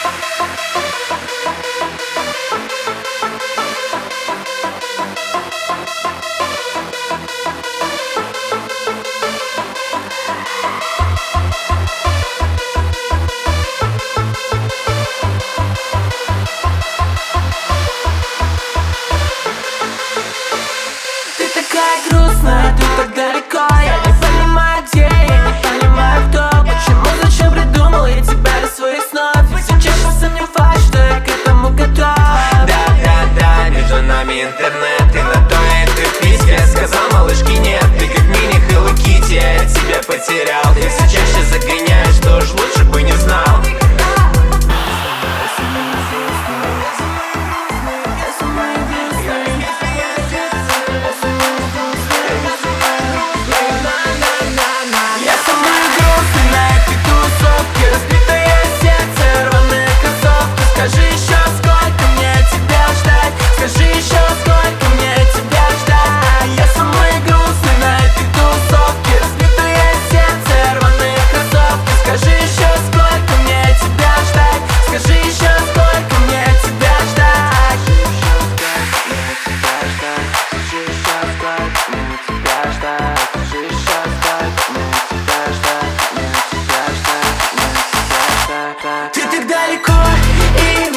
Грустная, ты так далеко. Я не понимаю, где, я не понимаю, кто. Почему, зачем придумал я тебя из своих снов? И все чаще сомневаюсь, что я к этому готов. Да, между нами интернет, и на то я ты писька. Сказал малышки нет, ты как мини Hello Kitty, я тебя потерял. Ты все чаще загоняешь, что уж лучше бы не знал. Ты так далеко, и